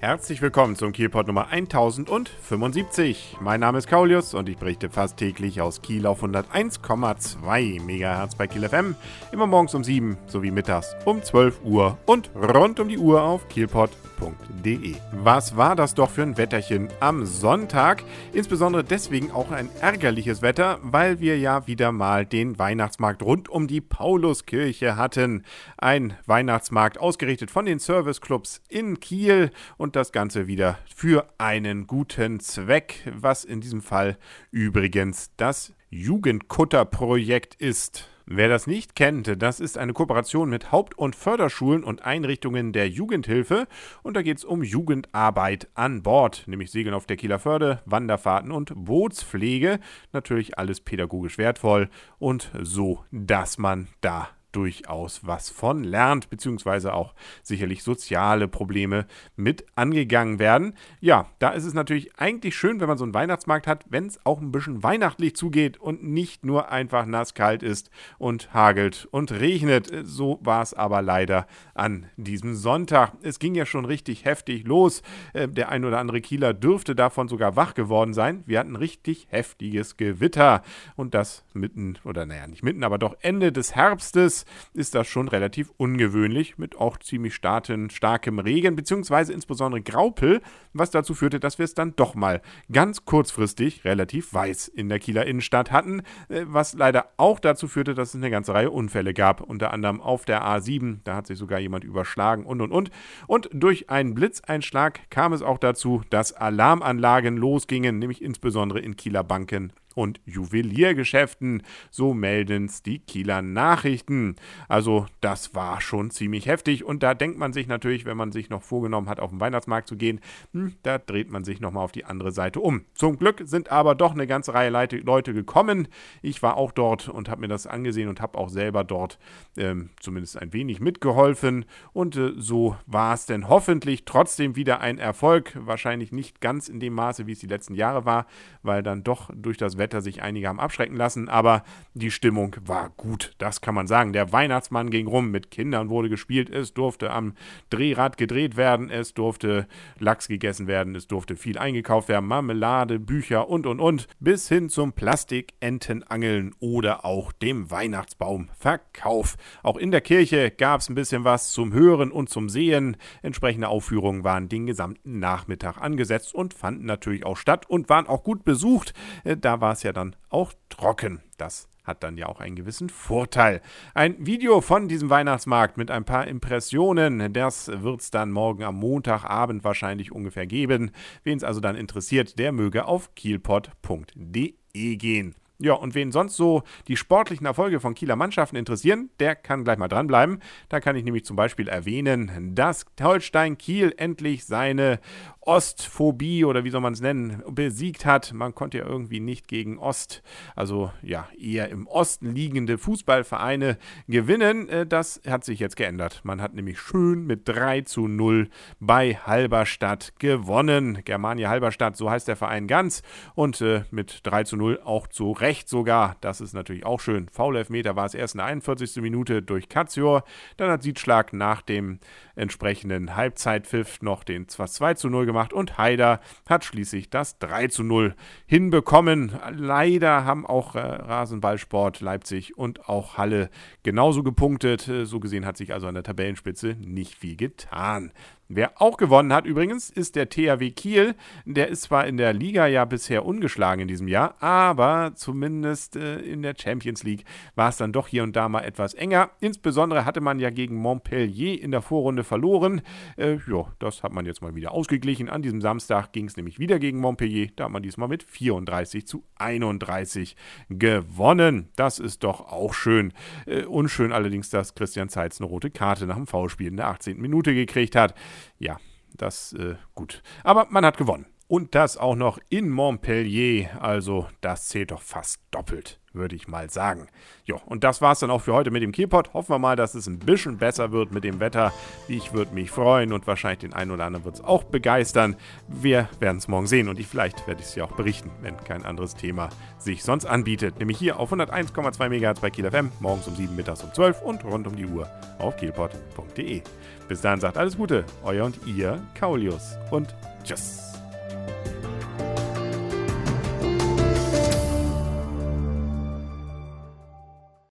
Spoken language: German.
Herzlich willkommen zum Kielpot Nummer 1075. Mein Name ist Kaulius und ich berichte fast täglich aus Kiel auf 101,2 MHz bei Kiel FM. Immer morgens um 7 sowie mittags um 12 Uhr und rund um die Uhr auf kielpot.de. Was war das doch für ein Wetterchen am Sonntag? Insbesondere deswegen auch ein ärgerliches Wetter, weil wir ja wieder mal den Weihnachtsmarkt rund um die Pauluskirche hatten. Ein Weihnachtsmarkt ausgerichtet von den Serviceclubs in Kiel und das Ganze wieder für einen guten Zweck, was in diesem Fall übrigens das Jugendkutter-Projekt ist. Wer das nicht kennt, das ist eine Kooperation mit Haupt- und Förderschulen und Einrichtungen der Jugendhilfe und da geht es um Jugendarbeit an Bord, nämlich Segeln auf der Kieler Förde, Wanderfahrten und Bootspflege. Natürlich alles pädagogisch wertvoll und so, dass man da durchaus was von lernt, beziehungsweise auch sicherlich soziale Probleme mit angegangen werden. Ja, da ist es natürlich eigentlich schön, wenn man so einen Weihnachtsmarkt hat, wenn es auch ein bisschen weihnachtlich zugeht und nicht nur einfach nasskalt ist und hagelt und regnet. So war es aber leider an diesem Sonntag. Es ging ja schon richtig heftig los. Der ein oder andere Kieler dürfte davon sogar wach geworden sein. Wir hatten richtig heftiges Gewitter und das mitten, oder naja, nicht mitten, aber doch Ende des Herbstes ist das schon relativ ungewöhnlich, mit auch ziemlich starkem Regen, beziehungsweise insbesondere Graupel, was dazu führte, dass wir es dann doch mal ganz kurzfristig relativ weiß in der Kieler Innenstadt hatten, was leider auch dazu führte, dass es eine ganze Reihe Unfälle gab, unter anderem auf der A7, da hat sich sogar jemand überschlagen und. Und durch einen Blitzeinschlag kam es auch dazu, dass Alarmanlagen losgingen, nämlich insbesondere in Kieler Banken und Juweliergeschäften, so melden's die Kieler Nachrichten. Also das war schon ziemlich heftig und da denkt man sich natürlich, wenn man sich noch vorgenommen hat, auf den Weihnachtsmarkt zu gehen, da dreht man sich nochmal auf die andere Seite um. Zum Glück sind aber doch eine ganze Reihe Leute gekommen. Ich war auch dort und habe mir das angesehen und habe auch selber dort zumindest ein wenig mitgeholfen und so war es denn hoffentlich trotzdem wieder ein Erfolg. Wahrscheinlich nicht ganz in dem Maße, wie es die letzten Jahre war, weil dann doch durch das Wetter sich einige haben abschrecken lassen, aber die Stimmung war gut, das kann man sagen. Der Weihnachtsmann ging rum, mit Kindern wurde gespielt, es durfte am Drehrad gedreht werden, es durfte Lachs gegessen werden, es durfte viel eingekauft werden, Marmelade, Bücher und, bis hin zum Plastikentenangeln oder auch dem Weihnachtsbaumverkauf. Auch in der Kirche gab es ein bisschen was zum Hören und zum Sehen. Entsprechende Aufführungen waren den gesamten Nachmittag angesetzt und fanden natürlich auch statt und waren auch gut besucht. Da war es ja dann auch trocken. Das hat dann ja auch einen gewissen Vorteil. Ein Video von diesem Weihnachtsmarkt mit ein paar Impressionen, das wird es dann morgen am Montagabend wahrscheinlich ungefähr geben. Wen es also dann interessiert, der möge auf kielpot.de gehen. Ja, und wen sonst so die sportlichen Erfolge von Kieler Mannschaften interessieren, der kann gleich mal dranbleiben. Da kann ich nämlich zum Beispiel erwähnen, dass Holstein Kiel endlich seine Ostphobie oder wie soll man es nennen, besiegt hat. Man konnte ja irgendwie nicht gegen Ost, also ja eher im Osten liegende Fußballvereine gewinnen. Das hat sich jetzt geändert. Man hat nämlich schön mit 3:0 bei Halberstadt gewonnen. Germania Halberstadt, so heißt der Verein ganz. Und mit 3:0 auch zu Recht sogar. Das ist natürlich auch schön. Foul-Elfmeter war es erst in der 41. Minute durch Katzior. Dann hat Siedschlag nach dem entsprechenden Halbzeitpfiff noch den 2:0 gemacht und Haider hat schließlich das 3:0 hinbekommen. Leider haben auch Rasenballsport Leipzig und auch Halle genauso gepunktet. So gesehen hat sich also an der Tabellenspitze nicht viel getan. Wer auch gewonnen hat übrigens, ist der THW Kiel. Der ist zwar in der Liga ja bisher ungeschlagen in diesem Jahr, aber zumindest in der Champions League war es dann doch hier und da mal etwas enger. Insbesondere hatte man ja gegen Montpellier in der Vorrunde verloren. Das hat man jetzt mal wieder ausgeglichen. An diesem Samstag ging es nämlich wieder gegen Montpellier. Da hat man diesmal mit 34:31 gewonnen. Das ist doch auch schön. Unschön allerdings, dass Christian Zeitz eine rote Karte nach dem Foulspiel in der 18. Minute gekriegt hat. Ja, das gut. Aber man hat gewonnen. Und das auch noch in Montpellier, also das zählt doch fast doppelt, würde ich mal sagen. Jo, und das war's dann auch für heute mit dem Kielpot. Hoffen wir mal, dass es ein bisschen besser wird mit dem Wetter. Ich würde mich freuen und wahrscheinlich den einen oder anderen wird es auch begeistern. Wir werden es morgen sehen und vielleicht werde ich es ja auch berichten, wenn kein anderes Thema sich sonst anbietet. Nämlich hier auf 101,2 MHz bei Kiel FM, morgens um 7, mittags um 12 und rund um die Uhr auf kielpot.de. Bis dahin sagt alles Gute, euer und ihr Kaulius und tschüss.